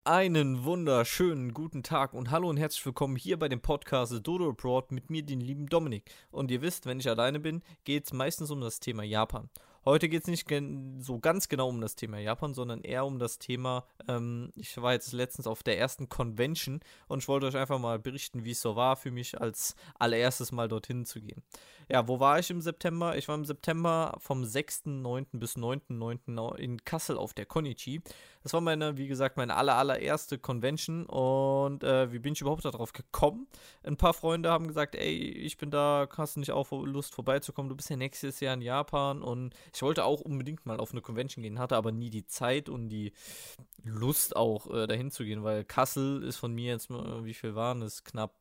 Einen wunderschönen guten Tag und hallo und herzlich willkommen hier bei dem Podcast Dodo Abroad mit mir, den lieben Dominik. Und ihr wisst, wenn ich alleine bin, geht es meistens um das Thema Japan. Heute geht es nicht so ganz genau um das Thema Japan, sondern eher um das Thema, ich war jetzt letztens auf der ersten Convention und ich wollte euch einfach mal berichten, wie es so war für mich als allererstes Mal dorthin zu gehen. Ja, wo war ich im September? Ich war im September vom 6.9. bis 9.9. in Kassel auf der Konichi. Das war wie gesagt, meine allererste Convention und wie bin ich überhaupt darauf gekommen? Ein paar Freunde haben gesagt, ey, ich bin da, hast du nicht auch Lust vorbeizukommen? Du bist ja nächstes Jahr in Japan und ich wollte auch unbedingt mal auf eine Convention gehen, hatte aber nie die Zeit und die Lust auch dahin zu gehen, weil Kassel ist von mir jetzt, wie viel waren es? Knapp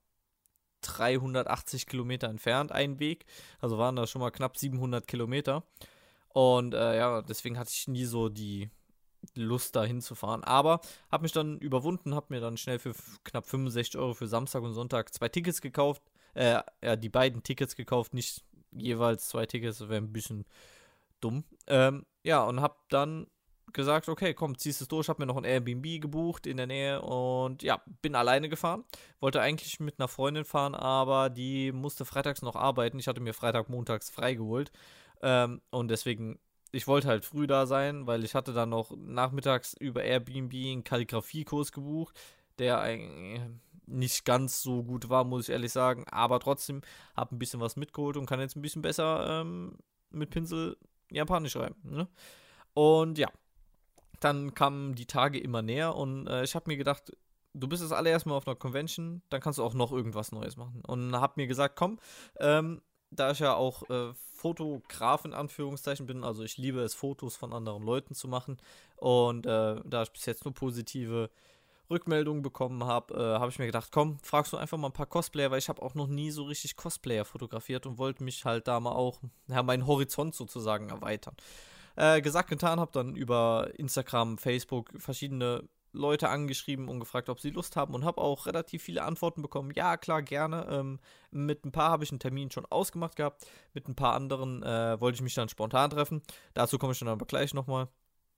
380 Kilometer entfernt, ein Weg. Also waren das schon mal knapp 700 Kilometer. Und ja, deswegen hatte ich nie so die Lust da hinzufahren. Aber habe mich dann überwunden, habe mir dann schnell für knapp 65 Euro für Samstag und Sonntag zwei Tickets gekauft. Ja, die beiden Tickets gekauft, nicht jeweils zwei Tickets, das wäre ein bisschen dumm. Ja, und habe dann gesagt, okay, komm, ziehst es durch, habe mir noch ein Airbnb gebucht in der Nähe und ja, bin alleine gefahren. Wollte eigentlich mit einer Freundin fahren, aber die musste freitags noch arbeiten. Ich hatte mir Freitag, montags freigeholt und deswegen, ich wollte halt früh da sein, weil ich hatte dann noch nachmittags über Airbnb einen Kalligrafiekurs gebucht, der eigentlich nicht ganz so gut war, muss ich ehrlich sagen, aber trotzdem habe ein bisschen was mitgeholt und kann jetzt ein bisschen besser mit Pinsel Japanisch schreiben. Ne? Und ja, dann kamen die Tage immer näher und ich habe mir gedacht, du bist das allererste Mal auf einer Convention, dann kannst du auch noch irgendwas Neues machen. Und habe mir gesagt, komm, da ich ja auch Fotograf in Anführungszeichen bin, also ich liebe es, Fotos von anderen Leuten zu machen und da ich bis jetzt nur positive Rückmeldungen bekommen habe ich mir gedacht, komm, fragst du einfach mal ein paar Cosplayer, weil ich habe auch noch nie so richtig Cosplayer fotografiert und wollte mich halt da mal auch, ja, meinen Horizont sozusagen erweitern. Gesagt, getan, habe dann über Instagram, Facebook verschiedene Leute angeschrieben und gefragt, ob sie Lust haben und habe auch relativ viele Antworten bekommen. Ja, klar, gerne. Mit ein paar habe ich einen Termin schon ausgemacht gehabt. Mit ein paar anderen wollte ich mich dann spontan treffen. Dazu komme ich dann aber gleich nochmal.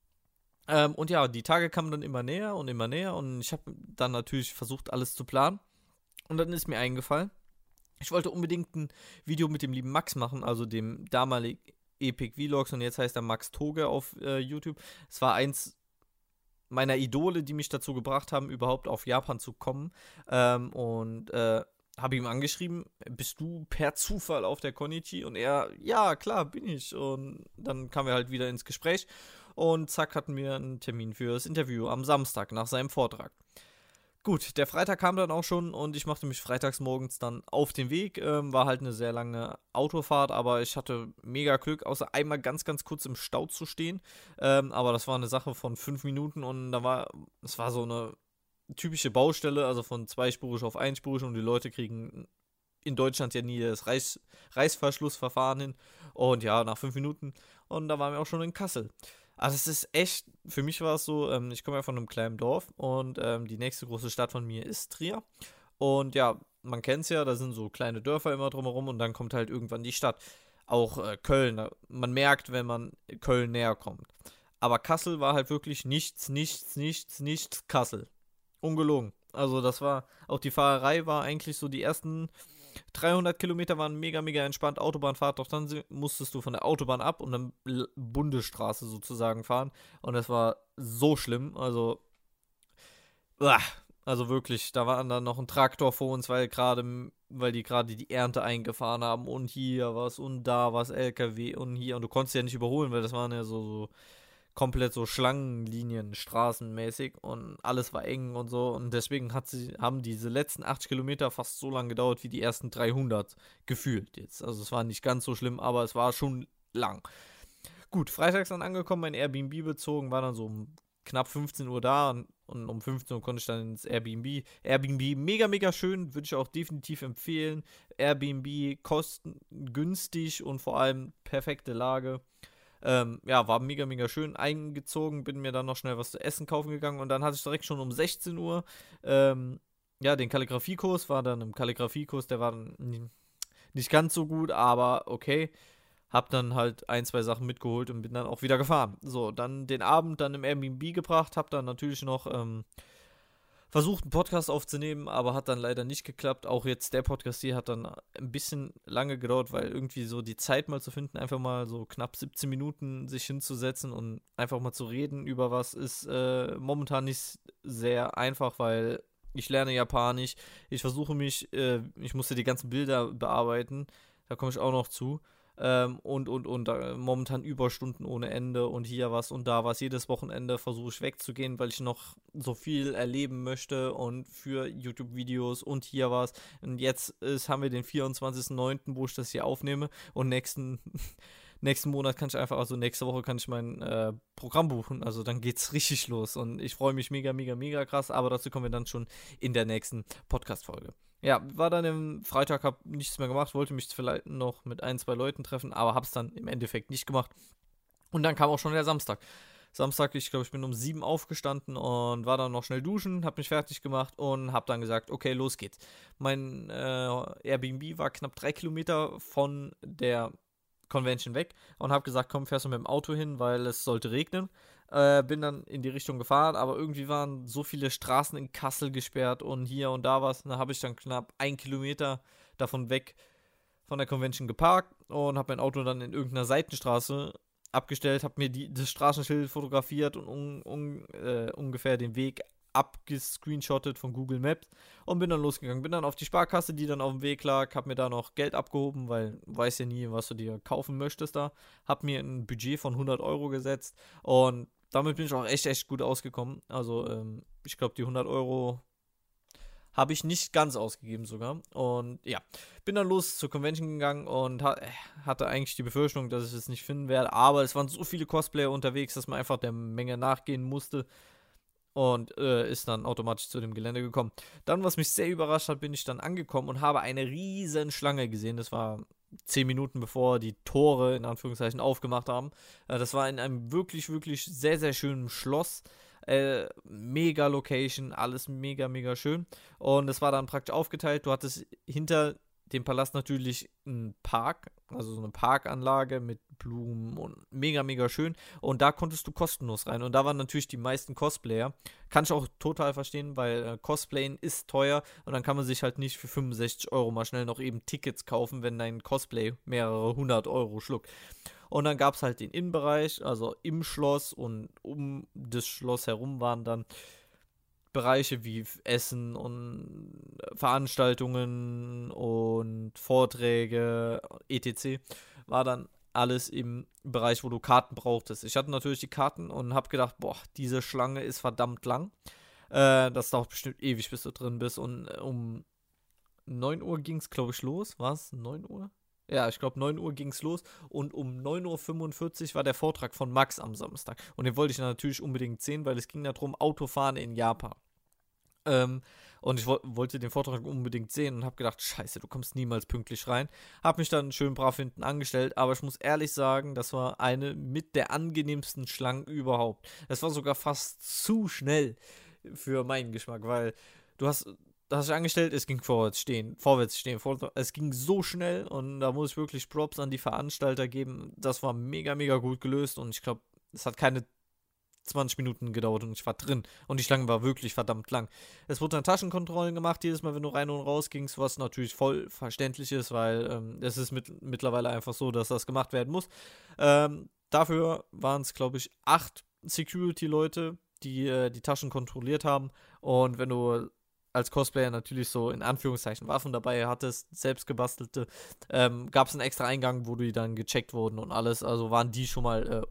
Und ja, die Tage kamen dann immer näher und ich habe dann natürlich versucht, alles zu planen. Und dann ist mir eingefallen, ich wollte unbedingt ein Video mit dem lieben Max machen, also dem damaligen Epic Vlogs und jetzt heißt er Max Toge auf YouTube. Es war eins meiner Idole, die mich dazu gebracht haben, überhaupt auf Japan zu kommen. Und habe ihm angeschrieben, bist du per Zufall auf der Konichi? Und er, ja, klar, bin ich. Und dann kamen wir halt wieder ins Gespräch und zack, hatten wir einen Termin für das Interview am Samstag nach seinem Vortrag. Gut, der Freitag kam dann auch schon und ich machte mich freitags morgens dann auf den Weg. War halt eine sehr lange Autofahrt, aber ich hatte mega Glück, außer einmal ganz kurz im Stau zu stehen. Aber das war eine Sache von 5 Minuten und es war so eine typische Baustelle, also von zweispurig auf einspurig und die Leute kriegen in Deutschland ja nie das Reißverschlussverfahren hin. Und ja, nach 5 Minuten und da waren wir auch schon in Kassel. Also es ist echt, für mich war es so, ich komme ja von einem kleinen Dorf und die nächste große Stadt von mir ist Trier. Und ja, man kennt es ja, da sind so kleine Dörfer immer drumherum und dann kommt halt irgendwann die Stadt. Auch Köln, man merkt, wenn man Köln näher kommt. Aber Kassel war halt wirklich nichts Kassel. Ungelogen. Also das war, auch die Fahrerei war eigentlich so die ersten 300 Kilometer waren mega entspannt, Autobahnfahrt, doch dann musstest du von der Autobahn ab und dann Bundesstraße sozusagen fahren. Und das war so schlimm, uah, also wirklich, da war dann noch ein Traktor vor uns, weil die gerade die Ernte eingefahren haben und hier was und da was, LKW und hier. Und du konntest ja nicht überholen, weil das waren ja so komplett so Schlangenlinien, straßenmäßig und alles war eng und so und deswegen haben diese letzten 80 Kilometer fast so lange gedauert wie die ersten 300 gefühlt jetzt. Also es war nicht ganz so schlimm, aber es war schon lang. Gut, freitags dann angekommen, mein Airbnb bezogen, war dann so um knapp 15 Uhr da und um 15 Uhr konnte ich dann ins Airbnb. Airbnb mega schön, würde ich auch definitiv empfehlen. Airbnb kostengünstig und vor allem perfekte Lage. Ja, war mega schön eingezogen, bin mir dann noch schnell was zu essen kaufen gegangen und dann hatte ich direkt schon um 16 Uhr, ja, den Kalligrafiekurs, war dann im Kalligrafiekurs, der war dann nicht ganz so gut, aber okay. Hab dann halt ein, zwei Sachen mitgeholt und bin dann auch wieder gefahren. So, dann den Abend dann im Airbnb gebracht, hab dann natürlich noch versucht, einen Podcast aufzunehmen, aber hat dann leider nicht geklappt. Auch jetzt der Podcast hier hat dann ein bisschen lange gedauert, weil irgendwie so die Zeit mal zu finden, einfach mal so knapp 17 Minuten sich hinzusetzen und einfach mal zu reden über was, ist momentan nicht sehr einfach, weil ich lerne Japanisch. Ich versuche ich musste die ganzen Bilder bearbeiten, da komme ich auch noch zu. Momentan Überstunden ohne Ende und hier was und da was. Jedes Wochenende versuche ich wegzugehen, weil ich noch so viel erleben möchte und für YouTube-Videos und hier was. Und haben wir den 24.09., wo ich das hier aufnehme und nächsten Monat kann ich einfach, also nächste Woche kann ich mein Programm buchen, also dann geht's richtig los und ich freue mich mega, mega, mega krass, aber dazu kommen wir dann schon in der nächsten Podcast-Folge. Ja, war dann im Freitag, hab nichts mehr gemacht, wollte mich vielleicht noch mit ein, zwei Leuten treffen, aber hab's dann im Endeffekt nicht gemacht. Und dann kam auch schon der Samstag. Samstag, ich glaube, ich bin um 7 aufgestanden und war dann noch schnell duschen, hab mich fertig gemacht und hab dann gesagt, okay, los geht's. Mein Airbnb war knapp 3 Kilometer von der Convention weg und habe gesagt, komm, fährst du mit dem Auto hin, weil es sollte regnen. Bin dann in die Richtung gefahren, aber irgendwie waren so viele Straßen in Kassel gesperrt und hier und da was. Da habe ich dann knapp 1 Kilometer davon weg von der Convention geparkt und habe mein Auto dann in irgendeiner Seitenstraße abgestellt, habe mir das Straßenschild fotografiert und ungefähr den Weg abgescreenshottet von Google Maps und bin dann losgegangen. Bin dann auf die Sparkasse, die dann auf dem Weg lag, hab mir da noch Geld abgehoben, weil weiß ja nie, was du dir kaufen möchtest da. Hab mir ein Budget von 100 Euro gesetzt und damit bin ich auch echt gut ausgekommen. Also ich glaube, die 100 Euro habe ich nicht ganz ausgegeben sogar. Und ja, bin dann los zur Convention gegangen und hatte eigentlich die Befürchtung, dass ich es nicht finden werde. Aber es waren so viele Cosplayer unterwegs, dass man einfach der Menge nachgehen musste. Und ist dann automatisch zu dem Gelände gekommen. Dann, was mich sehr überrascht hat, bin ich dann angekommen und habe eine riesen Schlange gesehen. Das war 10 Minuten bevor die Tore in Anführungszeichen aufgemacht haben. Das war in einem wirklich, wirklich sehr, sehr schönen Schloss. Mega Location, alles mega, mega schön. Und es war dann praktisch aufgeteilt. Du hattest hinter dem Palast natürlich einen Park, also so eine Parkanlage mit Blumen und mega, mega schön. Und da konntest du kostenlos rein. Und da waren natürlich die meisten Cosplayer. Kann ich auch total verstehen, weil Cosplayen ist teuer und dann kann man sich halt nicht für 65 Euro mal schnell noch eben Tickets kaufen, wenn dein Cosplay mehrere 100 Euro schluckt. Und dann gab es halt den Innenbereich, also im Schloss und um das Schloss herum waren dann Bereiche wie Essen und Veranstaltungen und Vorträge, etc. war dann alles im Bereich, wo du Karten brauchtest. Ich hatte natürlich die Karten und habe gedacht, boah, diese Schlange ist verdammt lang. Das dauert bestimmt ewig, bis du drin bist. Und um 9 Uhr ging es, glaube ich, los. War es 9 Uhr? Ja, ich glaube 9 Uhr ging es los und um 9:45 Uhr war der Vortrag von Max am Samstag. Und den wollte ich natürlich unbedingt sehen, weil es ging darum, Autofahren in Japan. Und ich wollte den Vortrag unbedingt sehen und habe gedacht, scheiße, du kommst niemals pünktlich rein. Habe mich dann schön brav hinten angestellt, aber ich muss ehrlich sagen, das war eine mit der angenehmsten Schlangen überhaupt. Es war sogar fast zu schnell für meinen Geschmack, weil du hast dich angestellt, es ging vorwärts stehen, es ging so schnell und da muss ich wirklich Props an die Veranstalter geben. Das war mega, mega gut gelöst und ich glaube, es hat keine 20 Minuten gedauert und ich war drin. Und die Schlange war wirklich verdammt lang. Es wurden dann Taschenkontrollen gemacht, jedes Mal, wenn du rein und raus gingst, was natürlich voll verständlich ist, weil es ist mittlerweile einfach so, dass das gemacht werden muss. Dafür waren es, glaube ich, 8 Security-Leute, die die Taschen kontrolliert haben. Und wenn du als Cosplayer natürlich so in Anführungszeichen Waffen dabei hattest, selbst gebastelte, gab es einen extra Eingang, wo die dann gecheckt wurden und alles. Also waren die schon mal,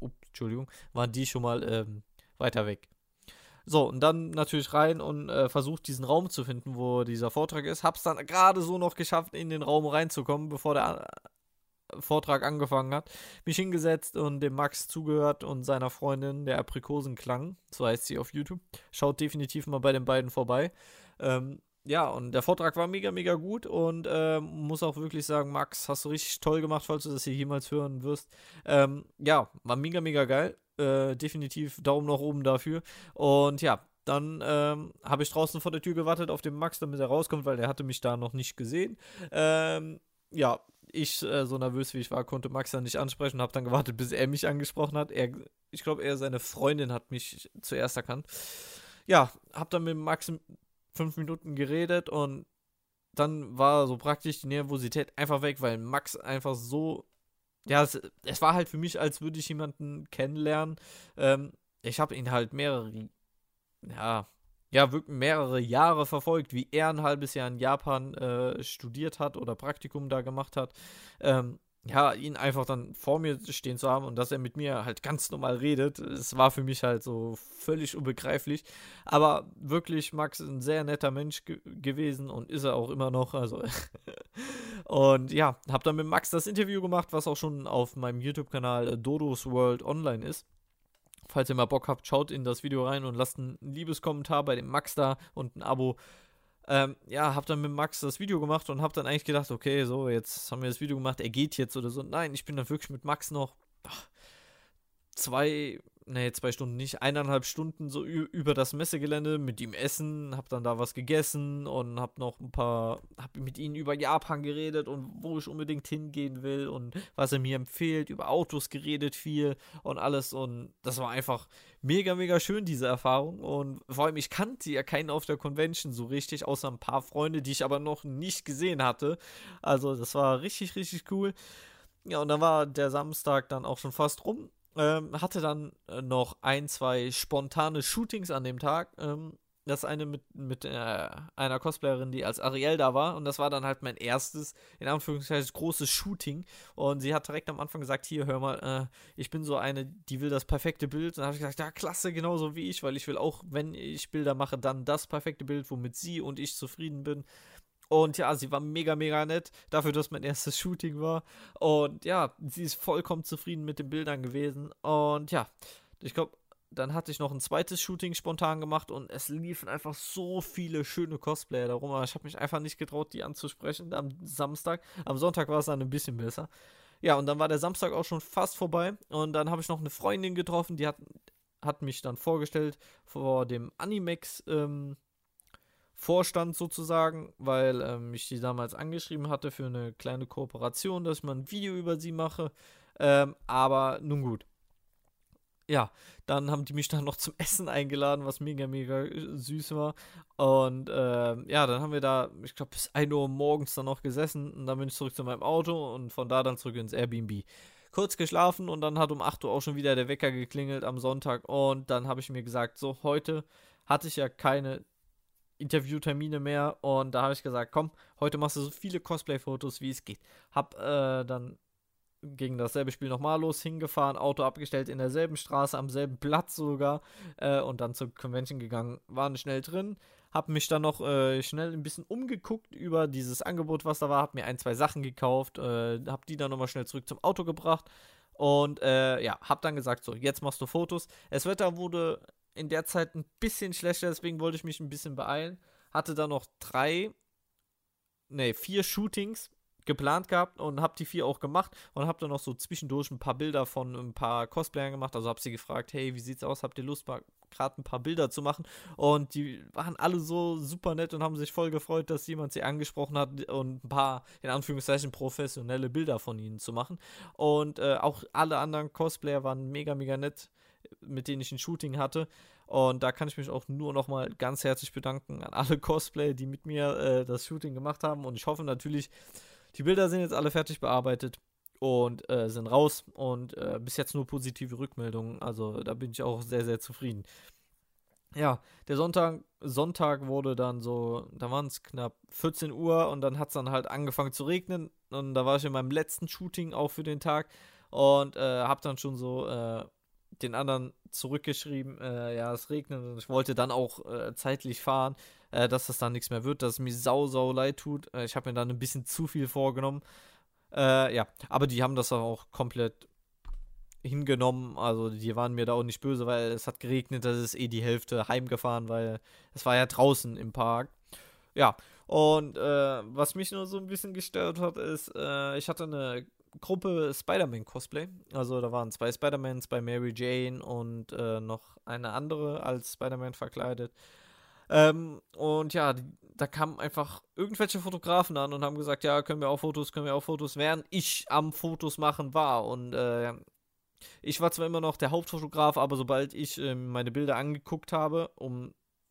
weiter weg. So, und dann natürlich rein und versucht, diesen Raum zu finden, wo dieser Vortrag ist. Hab's dann gerade so noch geschafft, in den Raum reinzukommen, bevor der Vortrag angefangen hat. Mich hingesetzt und dem Max zugehört und seiner Freundin, der Aprikosenklang, so heißt sie auf YouTube. Schaut definitiv mal bei den beiden vorbei. Ja, und der Vortrag war mega, mega gut und muss auch wirklich sagen, Max, hast du richtig toll gemacht, falls du das hier jemals hören wirst. Ja, war mega, mega geil. Definitiv Daumen nach oben dafür. Und ja, dann habe ich draußen vor der Tür gewartet auf den Max, damit er rauskommt, weil der hatte mich da noch nicht gesehen. Ja, ich, so nervös wie ich war, konnte Max dann nicht ansprechen und habe dann gewartet, bis er mich angesprochen hat. Ich glaube, seine Freundin hat mich zuerst erkannt. Ja, habe dann mit Max 5 Minuten geredet und dann war so praktisch die Nervosität einfach weg, weil Max einfach so, ja, es war halt für mich, als würde ich jemanden kennenlernen. Ich habe ihn halt ja, wirklich mehrere Jahre verfolgt, wie er ein halbes Jahr in Japan studiert hat oder Praktikum da gemacht hat. Ja, ihn einfach dann vor mir stehen zu haben und dass er mit mir halt ganz normal redet, es war für mich halt so völlig unbegreiflich. Aber wirklich, Max ist ein sehr netter Mensch gewesen und ist er auch immer noch. Also und ja, hab dann mit Max das Interview gemacht, was auch schon auf meinem YouTube-Kanal Dodos World online ist. Falls ihr mal Bock habt, schaut in das Video rein und lasst einen Liebeskommentar bei dem Max da und ein Abo. Ja, hab dann mit Max das Video gemacht und hab dann eigentlich gedacht, okay, so, jetzt haben wir das Video gemacht, er geht jetzt oder so. Nein, ich bin dann wirklich mit Max noch 2 Stunden nicht, 1,5 Stunden so über das Messegelände mit ihm essen, hab dann da was gegessen und hab mit ihm über Japan geredet und wo ich unbedingt hingehen will und was er mir empfiehlt, über Autos geredet viel und alles und das war einfach mega, mega schön, diese Erfahrung und vor allem, ich kannte ja keinen auf der Convention so richtig, außer ein paar Freunde, die ich aber noch nicht gesehen hatte, also das war richtig, richtig cool. Ja, und dann war der Samstag dann auch schon fast rum. Hatte dann noch 2 spontane Shootings an dem Tag. Das eine mit einer Cosplayerin, die als Ariel da war. Und das war dann halt mein erstes, in Anführungszeichen, großes Shooting. Und sie hat direkt am Anfang gesagt, hier, hör mal, ich bin so eine, die will das perfekte Bild. Und dann habe ich gesagt, ja, klasse, genauso wie ich, weil ich will auch, wenn ich Bilder mache, dann das perfekte Bild, womit sie und ich zufrieden bin. Und ja, sie war mega, mega nett dafür, dass mein erstes Shooting war. Und ja, sie ist vollkommen zufrieden mit den Bildern gewesen. Und ja, ich glaube, dann hatte ich noch ein zweites Shooting spontan gemacht und es liefen einfach so viele schöne Cosplayer darum. Aber ich habe mich einfach nicht getraut, die anzusprechen am Samstag. Am Sonntag war es dann ein bisschen besser. Ja, und dann war der Samstag auch schon fast vorbei. Und dann habe ich noch eine Freundin getroffen, die hat mich dann vorgestellt vor dem Animex, Vorstand sozusagen, weil ich die damals angeschrieben hatte für eine kleine Kooperation, dass ich mal ein Video über sie mache. Aber nun gut. Ja, dann haben die mich dann noch zum Essen eingeladen, was mega, mega süß war. Und ja, dann haben wir da, ich glaube, bis 1 Uhr morgens dann noch gesessen. Und dann bin ich zurück zu meinem Auto und von da dann zurück ins Airbnb. Kurz geschlafen und dann hat um 8 Uhr auch schon wieder der Wecker geklingelt am Sonntag. Und dann habe ich mir gesagt, so, heute hatte ich ja keine Interviewtermine mehr und da habe ich gesagt, komm, heute machst du so viele Cosplay-Fotos, wie es geht. Hab dann gegen dasselbe Spiel nochmal los, hingefahren, Auto abgestellt in derselben Straße, am selben Platz sogar und dann zur Convention gegangen, waren schnell drin, hab mich dann noch schnell ein bisschen umgeguckt über dieses Angebot, was da war, hab mir 2 Sachen gekauft, hab die dann nochmal schnell zurück zum Auto gebracht und ja, hab dann gesagt, so, jetzt machst du Fotos. Das Wetter wurde in der Zeit ein bisschen schlechter, deswegen wollte ich mich ein bisschen beeilen. Hatte dann noch 4 Shootings geplant gehabt und habe die 4 auch gemacht und habe dann noch so zwischendurch ein paar Bilder von ein paar Cosplayern gemacht. Also habe sie gefragt, hey, wie sieht's aus? Habt ihr Lust, mal gerade ein paar Bilder zu machen? Und die waren alle so super nett und haben sich voll gefreut, dass jemand sie angesprochen hat und ein paar, in Anführungszeichen, professionelle Bilder von ihnen zu machen. Und auch alle anderen Cosplayer waren mega, mega nett, mit denen ich ein Shooting hatte. Und da kann ich mich auch nur nochmal ganz herzlich bedanken an alle Cosplayer, die mit mir das Shooting gemacht haben. Und ich hoffe natürlich, die Bilder sind jetzt alle fertig bearbeitet und sind raus. Und bis jetzt nur positive Rückmeldungen. Also da bin ich auch sehr, sehr zufrieden. Ja, der Sonntag wurde dann so, da waren es knapp 14 Uhr und dann hat es dann halt angefangen zu regnen. Und da war ich in meinem letzten Shooting auch für den Tag und habe dann schon so den anderen zurückgeschrieben, ja, es regnet und ich wollte dann auch zeitlich fahren, dass das dann nichts mehr wird, dass es mir sau leid tut. Ich habe mir dann ein bisschen zu viel vorgenommen. Ja, aber die haben das auch komplett hingenommen, also die waren mir da auch nicht böse, weil es hat geregnet, das ist die Hälfte heimgefahren, weil es war ja draußen im Park. Ja, und was mich nur so ein bisschen gestört hat, ist, ich hatte eine Gruppe Spider-Man-Cosplay. Also da waren 2 Spider-Mans bei Mary Jane und noch eine andere als Spider-Man verkleidet. Und ja, da kamen einfach irgendwelche Fotografen an und haben gesagt, ja, können wir auch Fotos, während ich am Fotos machen war. Und ich war zwar immer noch der Hauptfotograf, aber sobald ich meine Bilder angeguckt habe, um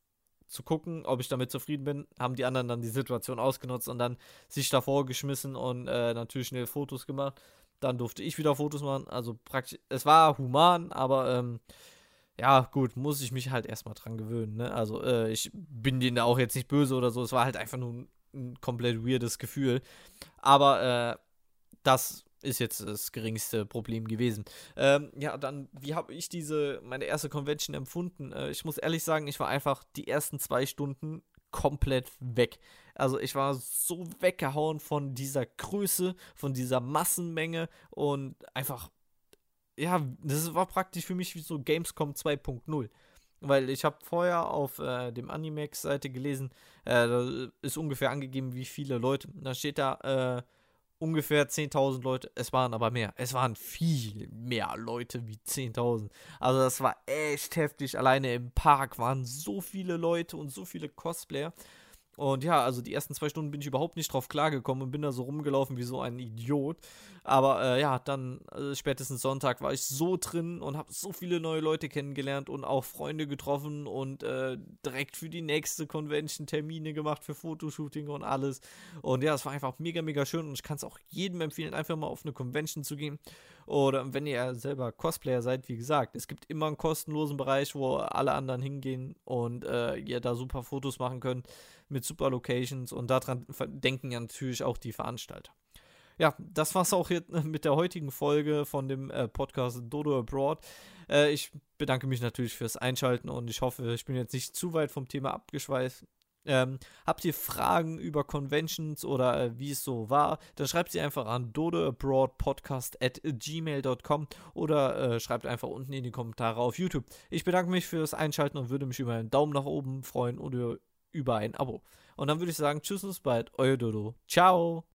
zu gucken, ob ich damit zufrieden bin, haben die anderen dann die Situation ausgenutzt und dann sich davor geschmissen und natürlich schnell Fotos gemacht. Dann durfte ich wieder Fotos machen, also praktisch, es war human, aber ja, gut, muss ich mich halt erstmal dran gewöhnen, ne? Also, ich bin denen da auch jetzt nicht böse oder so, es war halt einfach nur ein komplett weirdes Gefühl. Aber, das ist jetzt das geringste Problem gewesen. Ja, dann, wie habe ich meine erste Convention empfunden? Ich muss ehrlich sagen, ich war einfach die ersten 2 Stunden komplett weg. Also ich war so weggehauen von dieser Größe, von dieser Massenmenge und einfach, ja, das war praktisch für mich wie so Gamescom 2.0. Weil ich habe vorher auf dem Animax-Seite gelesen, da ist ungefähr angegeben, wie viele Leute. Da steht da ungefähr 10.000 Leute. Es waren aber mehr. Es waren viel mehr Leute wie 10.000. Also das war echt heftig. Alleine im Park waren so viele Leute und so viele Cosplayer. Und ja, also die ersten 2 Stunden bin ich überhaupt nicht drauf klargekommen und bin da so rumgelaufen wie so ein Idiot. Aber ja, dann spätestens Sonntag war ich so drin und habe so viele neue Leute kennengelernt und auch Freunde getroffen und direkt für die nächste Convention Termine gemacht für Fotoshooting und alles. Und ja, es war einfach mega, mega schön und ich kann es auch jedem empfehlen, einfach mal auf eine Convention zu gehen. Oder wenn ihr selber Cosplayer seid, wie gesagt, es gibt immer einen kostenlosen Bereich, wo alle anderen hingehen und ihr da super Fotos machen könnt mit super Locations und daran denken ja natürlich auch die Veranstalter. Ja, das war's auch jetzt mit der heutigen Folge von dem Podcast Dodo Abroad. Ich bedanke mich natürlich fürs Einschalten und ich hoffe, ich bin jetzt nicht zu weit vom Thema abgeschweift. Habt ihr Fragen über Conventions oder wie es so war, dann schreibt sie einfach an dodoabroadpodcast@gmail.com oder schreibt einfach unten in die Kommentare auf YouTube. Ich bedanke mich fürs Einschalten und würde mich über einen Daumen nach oben freuen oder über ein Abo. Und dann würde ich sagen, tschüss und bis bald, euer Dodo. Ciao!